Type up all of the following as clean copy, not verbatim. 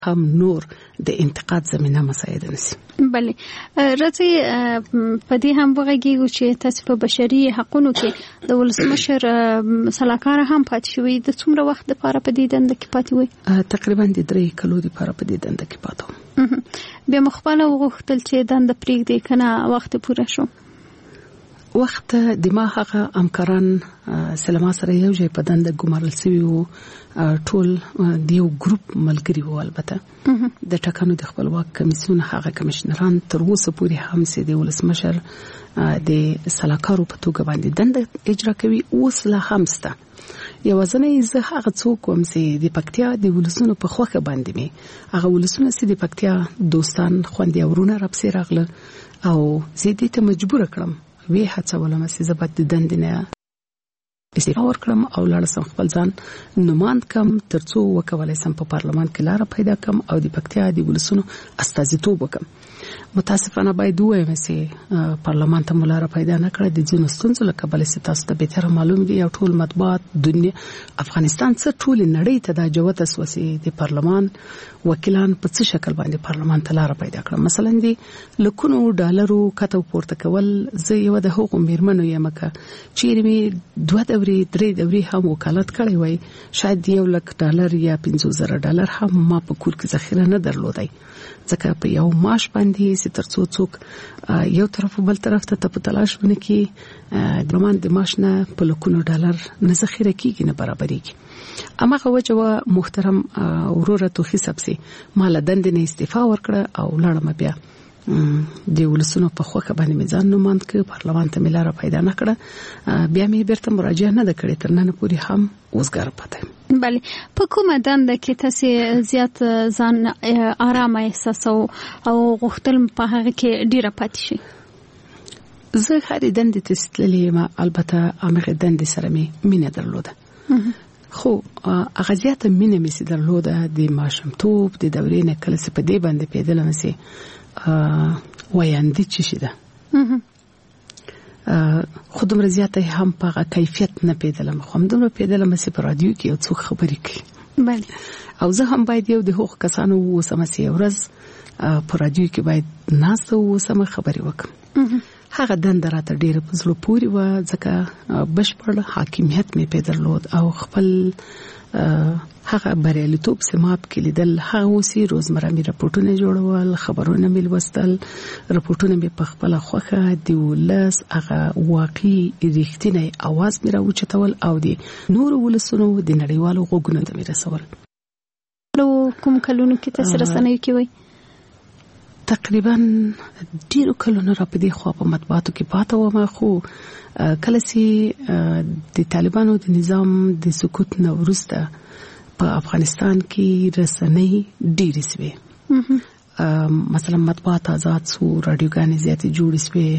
هم نور د انتقاد زمينه مساعده نشي. بله راځي په دې هم وغږیږو چې تاسو په بشري حقوقو کې د ولسمشر صلاحکار هم پاتې شوی د څومره وخت لپاره په دې دنده کې پاتې وي؟ تقریبا د 3 کلو لپاره په دې دنده کې پاتې وم. بیا مخبل وغوښتل چې دنده پرېږدي کنه وخت پوره شو. وخت د ما هغه همکاران سلام سره یو ځای په دنده ګمارل شوی وو، ټول د یو ګروپ ملګری وو. البته د ټاکنو د خپلواک کمیسیون هغه کمشنران تر اوسه پورې هم سي د ولسمشر د صلاحکارو په توګه باندې دنده اجرا کوي. اوس لا هم سته یوازنه زه هغه څوک وم چې د پکتیا د ولسونو په خوخه باندې می هغه ولسونه چې د پکتیا دوستان خوندې ورونه رابسي راغله او زه دې ته مجبور کړم وی هڅولم چې زبد د دندنه استعفا ورکړم او لاړم خپل ځان نوماند کم ترڅو وکولای سم په پارلمان کې لار پیدا کم او د پکتیا د ولسونو استازیتوب وکم. متاسفانه باید وایم چې پارلمان ته ملاره پیدا نه کړه د ځینو ستونزو له کبله چې تاسو ته به تر معلوم دي. یو ټول مطبوعات دنیا افغانستان څخه ټول نړۍ ته د جوت اساسي د پارلمان وکیلان په څه شکل باندې پارلمان ته لار پیدا کړه. مثلا دی لکونو ډالرو کته پورته کول زه یو د حقوق میرمنو یم که چیرې می 2 دوري 3 دوري هم وکالت کړی وای شاید $1,00,000 یا $50,000 هم ما په کور کې ذخیره نه درلودای ځکه په یو معاش باندې چې ترڅو څوک یو طرف بل طرف ته په تلاش ونه کې د روان د معاش نه په لکونو ډالر نه ذخیره کیږي نه برابرېږي. اماغه وجه محترم ورور توخي سبسي مال دند نه استعفا ورکړه او لاړم بیا د ولسونو په خوخه باندې میزان نوماند کې پارلمان ته ملاره پیدا نه کړه. بیا مې بیرته مراجعه نه کړې تر نن پورې هم وزګار پاتې. بله په کومه دنده کې تاسو زیات ځان آرام احساسو او غوښتل په هغه کې ډیره پاتې شي؟ زه هرې دندې ته ستللې ما البته هغه دندې سره مې مینه درلوده خو هغه زیاته مینه مې درلوده د ماشومتوب د دورې نه کله چې په دې باندې پیدل نه سي وایاندې چی ده خودم رضایت هم په کیفیت نه پیدلم خو هم دومره پیدلم چې په رادیو کې یو څوک خبرې کوي. بله او زه هم باید یو د حقوق کسانو وسم چې ورځ په رادیو کې باید ناس وسم خبرې وکم. هغه دنده راته ډیره په زړه پورې و ځکه بشپړ حاکمیت مې پیدرلود او خپل هغه بریالیتوب سماب کې لیدل. هغه وسی روزمره مې راپورټونه جوړول، خبرونه مې لوستل، راپورټونه مې په خپل خوخه دی ولس هغه واقعي ریښتینی आवाज مې راوچتول او دی نور ولسونو د نړیوالو غوګونو ته مې رسول. کوم کلونو کې تاسو رسنۍ کې وای؟ تقریبا ډیرو کلونو را پدې خو په مطبوعاتو کې پاتې ومه خو کله چې د طالبانو د نظام د سقوط نه وروسته په افغانستان کې رسنۍ ډېرې سوې. مثلا مطبوعات آزاد سو، رادیوګانې زیاتې جوړې سوې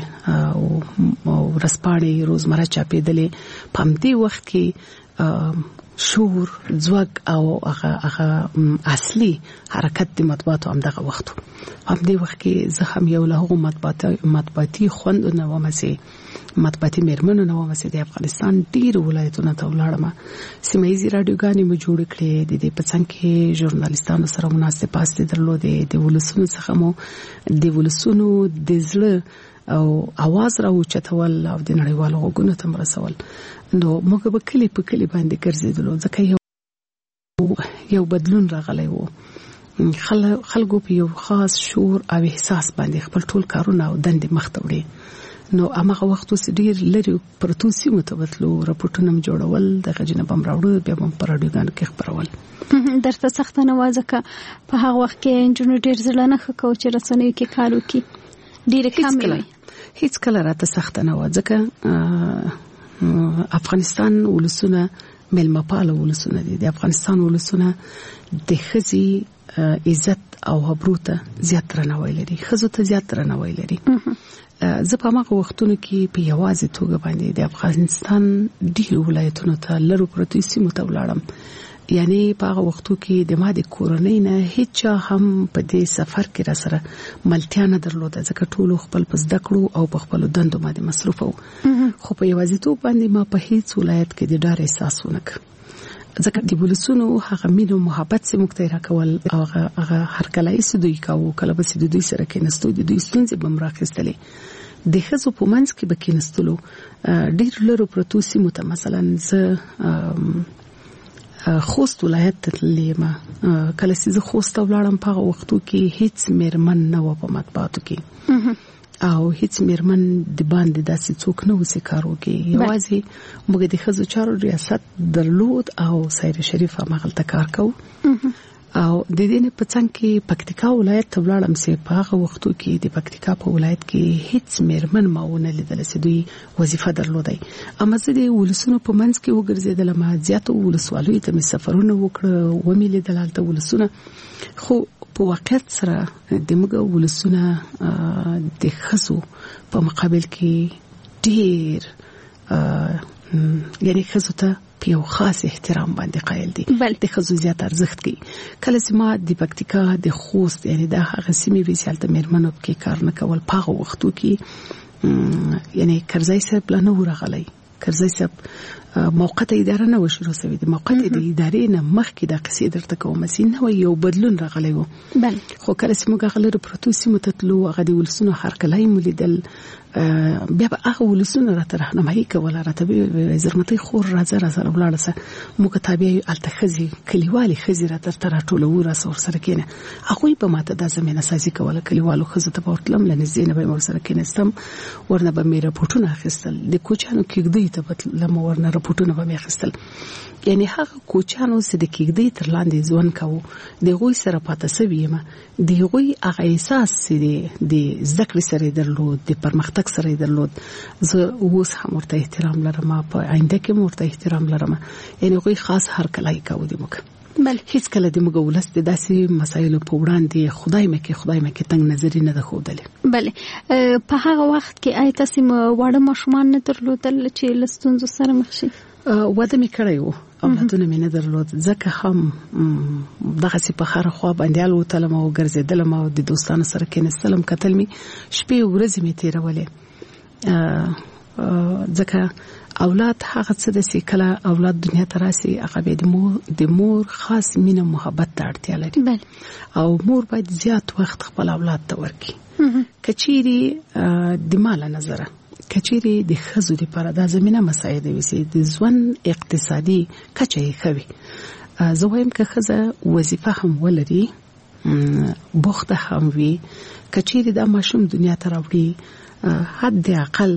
او ورځپاڼې روزمره چاپېدلې. په همدې وخت کې شور ځواک او هغه اصلي حرکت د مطبوعاتو همدغه وخت همدې وخت کې زه هم یو له هغو مطبوعاتي خوندونه وم چې مطبوعاتي میرمنو نه وم چې د افغانستان ډېرو ولایتونو ته ولاړم. سیمه ییزې رادیوګانې مو جوړې کړې، د دې په څنګ کې ژورنالیستانو سره مناسب پاستې درلودې، د ولسونو څخه مو د ولسونو د زړه او आवाज راوچتول او د نړیوالو غوګونو ته مرسول. نو موږ به کلی په کلی باندې ګرځېدلو ځکه یو بدلون راغلی وو. خلکو په یو خاص شعور او احساس باندې خپل ټول کارونه او دندې مخ ته وړي. نو هغه وخت اوس ډیر لري پرتو سیمو ته وتلو، راپورټونه جوړول، د غجنه بم راوړل، بیا هم پر رادیوګانو کې خبرول. درته سخت نه وځکه په هغه وخت کې انجنیر ډیر ځلانه خکو چې رسنیو کې کار وکړي ډیر کم وي. هیڅ کله راته سخت نه وځکه افغانستان ولسونه ملمپاله ولسونه دي. د افغانستان ولسونه د خزي عزت او ابروته زیات رنوي لري، خزو ته زیات رنوي لري. زه په هغه وختونو کې په یوازې توګه باندې د افغانستان ډیر ولایتونو ته لرو پرتې سیمو ته ولاړم. یعنی په هغه وختو کې د ما د کورنۍ نه هیڅ هم په دې سفر کې را سره ملتیا نه درلوده ځکه ټول خپل پس دکړو او په خپل دندو باندې مصروف وو. خو په یوازې توګه باندې ما په هیڅ ولایت کې د ډار احساس ونه کړ. ځکه د ولسونو هغه مینه او محبت سي مختیرا کول او هغه هر کله یې دوی کاوه کله به سي دوی سره کې نستو د دوی ستونزې بمراخستلې د خزو په منځ کې به کې نستلو ډیر لرو پروتو سیمو ته مثلا خوست ولایت ته تللې ما کله چې زه خوست ولاړم په هغه وختو کې هیڅ میرمن نه و په مطبوعاتو کې او هیڅ میرمن د باندې داسې څوک نه وسی کار وکړي یوازې موږ د خزو چارو ریاست درلود او سیر شریف هغه کار کوو او د دې په څنګ کې پکتیکا ولایت ته ولاړم چې په هغه وختو کې د پکتیکا په ولایت کې هیڅ میرمن ماونه لیدل چې دوی وظیفه درلودای اما زه د ولسونو په منځ کې وګرځیدل ما زیاتو ولسوالۍ ته می سفرونه وکړه و می لیدل هلته ولسونه خو په واقعیت سره د موږ ولسونه د خزو په مقابل کې ډیر یعنی خزو ته په یو خاص احترام باندې قائل دي د خزو زیات ارزښت کوي کله چې ما د پکتیکا د خوست یعنی د هغه سیمې وسیلته میرمنو کې کار نه کول په هغه وختو کې یعنی کرزی صاحب لا نه ورغلی کرزی صاحب موقته اداره نه وشرو سوي د موقته د ادارې نه مخکې د قصې درته کوم سین نو یو بدلون راغلی وو خو کله چې موږ غلره پروتوسی متتلو هغه د ولسونو هر کله مولیدل بیا به هغه ولسونه راته راهنمایي کوله راته زرمتي خور راځه ولاړه موږ تابع التخزي کلیوالي خزي راته راټولو ورسور سره کینه هغه په ماته د زمينه سازي کوله کلیوالو خزه ته ورتلم لنزینه به مر سره کینستم ورنه به مې راپورټونه اخیستل د کوچانو کېږدي ته لمه ورنه راپورټونه به مې اخیستل یعنی هغه کوچانو چې د کېږدي تر لاندې ځوان کوو د غوي سره پاتې سوي ما د غوي هغه احساس چې د ذکر سره درلود د پرمختګ سره درلود زه اوس هم ورته احترام لرم په آینده کې ورته احترام لرم یعنی غوي خاص هر کله کوي د موږ بل هیڅ کله د موږ ولست داسې مسایل په وړاندې خدای مکه تنگ نظر نه ده خوده بل په هغه وخت کې آیت سیم وړه مشمان نه درلودل چې لستونزو سره مخ شي وده می کړیو اولادونه مې نه درلود ځکه هم دغه سی په خره خو باندې الوتلم او ګرځیدلم او د دوستانو سره کېنستلم کتل می شپې ورځې می تیرولې ځکه اولاد هغه څه د سیکله اولاد دنیا ته راسي هغه به د مور خاص مینه محبت ته اړتیا لري او مور باید زیات وخت خپل اولاد ته ورکړي کچيري د مال نظر کچيري د خزو لپاره د زمينه مساعده وي د ژوند اقتصادي کچه یې خوي زه وایم که خزه وظیفه هم ولري بوخته هم وي کچيري د ماشوم دنیا ته راوړي حد اقل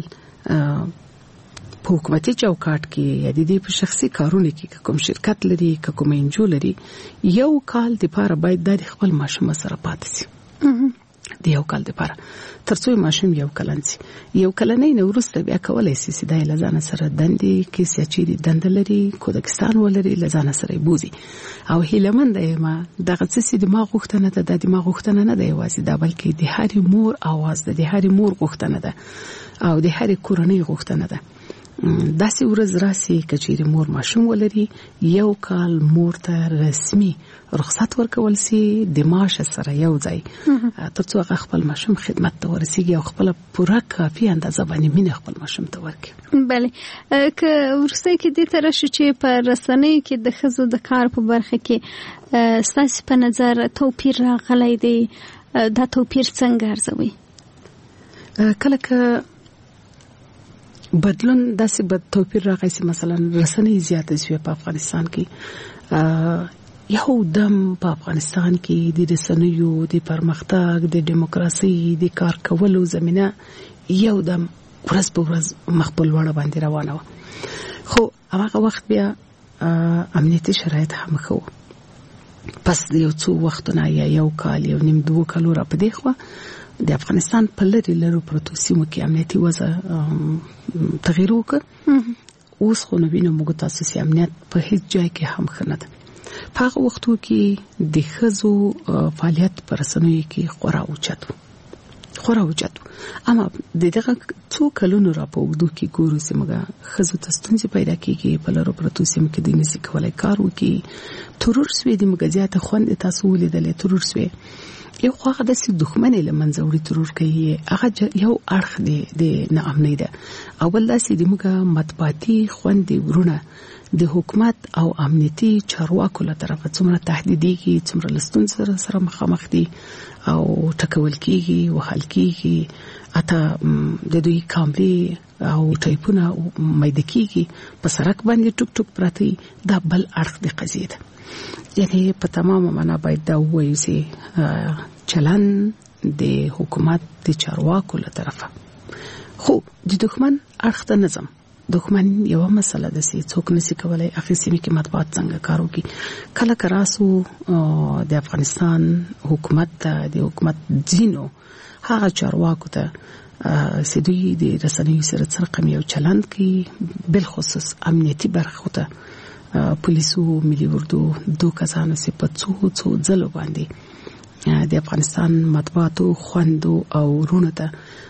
په حکومتي چوکاټ کې یا د دې په شخصي کارونه کې کوم شرکت لري کوم انجو لري یو کال د لپاره باید د خپل ماشوم سره پاتې شي د یو کال لپاره ترڅو ماشوم یو کلنسي یو کلنې نو ورسته بیا کولای شي د لزانه سره دندې کې سچېری دندلري کوزاکستان ولري لزانه سره بوزي او هیلمند ما دغه څه د دماغ غوښتنه ده د دماغ غوښتنه نه دی واسي دا بلکې د هر مور आवाज ده د هر مور غوښتنه ده او د هر کورنۍ غوښتنه ده داسې ورځ راسي کچېری مور ماشوم ولري یو کال مور ته رسمي رخصت ورکول سي د معاش سره یو ځای ترڅو هغه خپل ماشوم خدمت ته ورسیږي او خپل پوره کافي اندازه باندې مینه خپل ماشوم ته ورکړي بله که ورسته کې د تر شي چې په رسنۍ کې د خزو د کار په برخه کې ستاسو په نظر توپیر راغلی دی دا توپیر څنګه ارزوي کله که بدلون داسې بد توپیر راغی چې مثلا رسنۍ زیاتې شوې په افغانستان کې یو دم په افغانستان کې د رسنیو د پرمختګ د دیموکراسي د کار کولو زمينه یو دم ورځ په ورځ مخبل وړ باندې روانه و خو هغه وخت بیا امنیتي شرایط هم خو پس یو څو وختونه یا یو کال یو نیم دوه کال را پدې خو د افغانستان په لرو پروتو سیمو کې امنیتي وضع تغییر وکړ اوس خو نو وینم موږ تاسو سي امنیت په هیڅ ځای کې هم خنه ده په هغه وختو کې د خزو فعالیت پر رسنیو کې خورا اوچتو اما دغه څو کلونو را په وګدو کې ګورو چې موږ خزو ته ستونزې پیدا کیږي په لرو پروتو سیمو کې د نسی کولای کار وکي ترور سوي د مګزیات خوند تاسو ولیدلې ترور سوي یو خواغه د سي دښمنۍ لمنځه وړي ترور کوي هغه یو اړخ دی د ناامنۍ ده اول داسې د موږ مطبوعاتي خوندې ورونه د حکومت او امنیتي چارواکو له طرفه څومره تهدیدېږي، څومره لستون سره مخامخ دي او ټکول کېږي، وهل کېږي، اته د دوی کامرې او ټایپونه مېد کېږي، په سړک باندې ټوک ټوک پراته، دا بل اړخ د قضیه ده. یعنی په تمامه معنا باید دا وایو چې چلن د حکومت د چارواکو له طرفه خو د دښمن اړخ ته نظم دښمن یو مسله ده چې څوک نشي کولای هغه سیمه کې مطبوعات څنګه کار وکړي. کله کراسو د افغانستان حکومت د حکومت ځینو هغه چارواکو ته چې دوی د رسنیو سره څرګند یو چلند کوي، بل خصوص امنیتي برخه ته پولیسو، ملي اردو، دوه کسانو چې په څو ځلو باندې د افغانستان مطبوعاتو خوندو او ورونو ته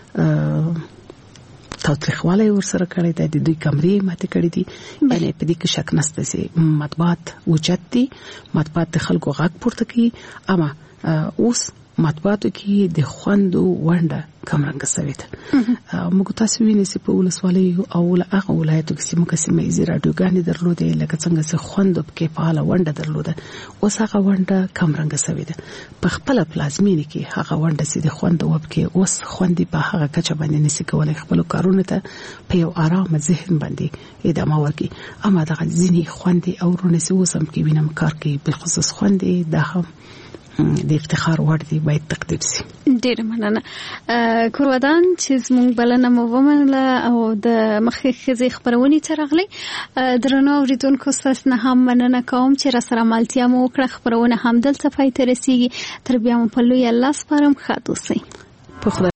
تاوتریخوالی ورسره کړی دی، د دوی کمرې ماته کړې دي. یعنی په دې کې شک نشته چې مطبوعات وجود دي، مطبوعات د خلکو غږ پورته کوي، اما اوس مطبوعاتو کې د خوندو ونده کمرنګ سوي ده. موږ تاسو وینئ چې په ولسوالۍ او هغه ولایتو کې موږ سیمه یې راډیوګانې درلودې، لکه څنګه چې خوندو کې فعال ونده درلوده، اوس هغه ونده کمرنګ سوي ده. په خپل پلازمینه کې هغه ونده چې د خوندو وب کې اوس خوندې په هغه کچه باندې نشي کولای خپل کارونه ته په یو آرام ذهن باندې ادامه ورکړي. اما دغه ځینې خوندې او رونه چې اوس هم کې وینم کار کوي، په خصوص خوندې د هم د افتخار وړ دی، باید تقدیر شي. ډیر مننه کورودان چې زموږ بلنه مو ومنله او د مخکې خزي خبرونې ترغلي. درنو اوریدونکو تاسو نه هم مننه کوم چې را سره مالتیا مو وکړه. خبرونه هم دلته پای ته رسیږي. تر بیا مو په لوی الله سپارم. ښه اوسئ.